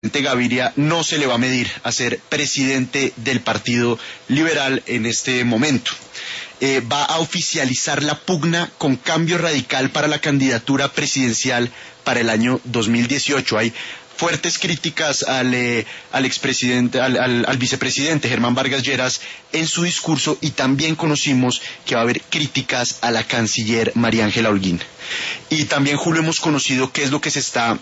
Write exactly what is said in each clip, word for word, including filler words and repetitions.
Gaviria no se le va a medir a ser presidente del Partido Liberal en este momento. Eh, va a oficializar la pugna con Cambio Radical para la candidatura presidencial para el año dos mil dieciocho. Hay fuertes críticas al, eh, al expresidente, al, al, al vicepresidente Germán Vargas Lleras en su discurso, y también conocimos que va a haber críticas a la canciller María Ángela Holguín. Y también, Julio, hemos conocido qué es lo que se está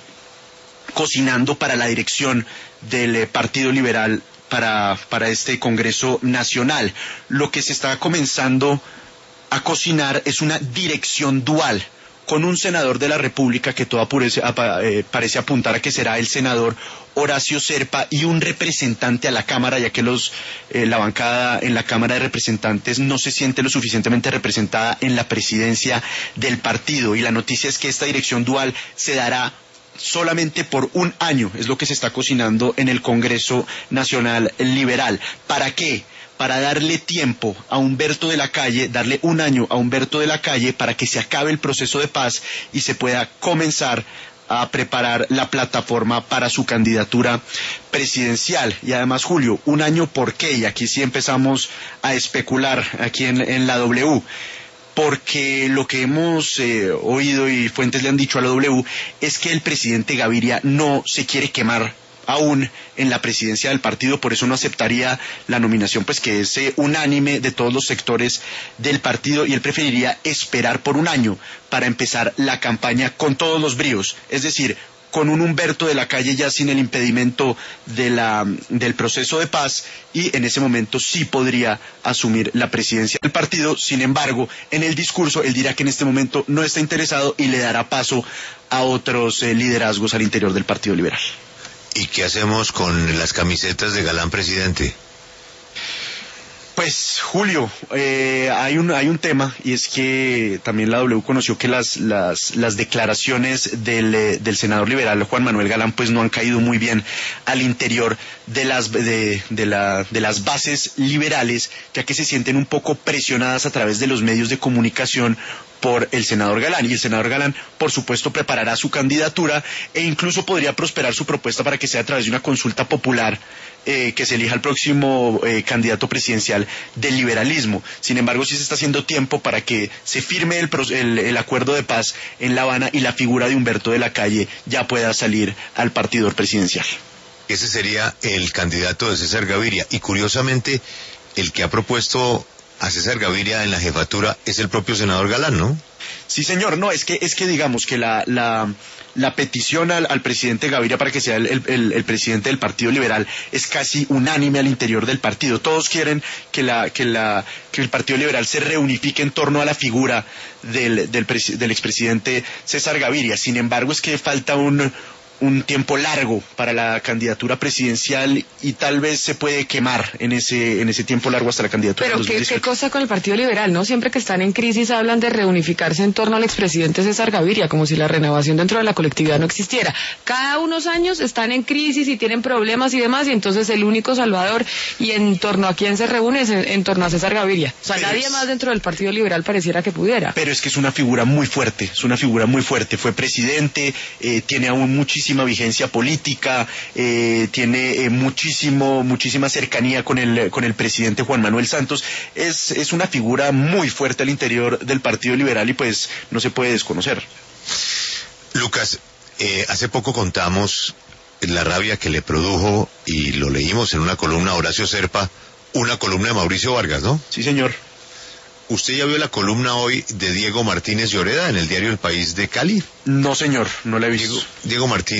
cocinando para la dirección del eh, Partido Liberal para, para este Congreso Nacional. Lo que se está comenzando a cocinar es una dirección dual, con un senador de la República que todo apurece, apa, eh, parece apuntar a que será el senador Horacio Serpa, y un representante a la Cámara, ya que los, eh, la bancada en la Cámara de Representantes no se siente lo suficientemente representada en la presidencia del partido. Y la noticia es que esta dirección dual se dará solamente por un año, es lo que se está cocinando en el Congreso Nacional Liberal. ¿Para qué? Para darle tiempo a Humberto de la Calle, darle un año a Humberto de la Calle para que se acabe el proceso de paz y se pueda comenzar a preparar la plataforma para su candidatura presidencial. Y además, Julio, un año, ¿por qué? Y aquí sí empezamos a especular aquí en, en la W. Porque lo que hemos eh, oído y fuentes le han dicho a la W es que el presidente Gaviria no se quiere quemar aún en la presidencia del partido, por eso no aceptaría la nominación, pues que es eh, unánime de todos los sectores del partido, y él preferiría esperar por un año para empezar la campaña con todos los bríos, es decir, con un Humberto de la Calle ya sin el impedimento de la, del proceso de paz, y en ese momento sí podría asumir la presidencia del partido. Sin embargo, en el discurso él dirá que en este momento no está interesado y le dará paso a otros eh, liderazgos al interior del Partido Liberal. ¿Y qué hacemos con las camisetas de Galán presidente? Pues, Julio, eh, hay un hay un tema, y es que también la W conoció que las las las declaraciones del eh, del senador liberal Juan Manuel Galán pues no han caído muy bien al interior de las de de la de las bases liberales, ya que se sienten un poco presionadas a través de los medios de comunicación por el senador Galán, y el senador Galán, por supuesto, preparará su candidatura e incluso podría prosperar su propuesta para que sea a través de una consulta popular eh, que se elija el próximo eh, candidato presidencial del liberalismo. Sin embargo, sí se está haciendo tiempo para que se firme el, el, el acuerdo de paz en La Habana y la figura de Humberto de la Calle ya pueda salir al partidor presidencial. Ese sería el candidato de César Gaviria, y curiosamente el que ha propuesto a César Gaviria en la jefatura es el propio senador Galán, ¿no? Sí, señor. No, es que es que digamos que la la, la petición al, al presidente Gaviria para que sea el, el, el presidente del Partido Liberal es casi unánime al interior del partido. Todos quieren que la que la que el Partido Liberal se reunifique en torno a la figura del del, del expresidente César Gaviria. Sin embargo, es que falta un un tiempo largo para la candidatura presidencial, y tal vez se puede quemar en ese en ese tiempo largo hasta la candidatura. Pero qué, qué cosa con el Partido Liberal, ¿no? Siempre que están en crisis hablan de reunificarse en torno al expresidente César Gaviria, como si la renovación dentro de la colectividad no existiera. Cada unos años están en crisis y tienen problemas y demás, y entonces el único salvador, y en torno a quién se reúne, es en, en torno a César Gaviria. O sea, pero nadie es... más dentro del Partido Liberal pareciera que pudiera. Pero es que es una figura muy fuerte, es una figura muy fuerte. Fue presidente, eh, tiene aún muchísimo vigencia política, eh, tiene eh, muchísimo, muchísima cercanía con el, con el presidente Juan Manuel Santos. Es, es una figura muy fuerte al interior del Partido Liberal y pues no se puede desconocer. Lucas, eh, hace poco contamos la rabia que le produjo, y lo leímos en una columna a Horacio Serpa, una columna de Mauricio Vargas, ¿no? Sí, señor. ¿Usted ya vio la columna hoy de Diego Martínez Lloreda en el diario El País de Cali? No, señor, no la he visto. Diego, Diego Martínez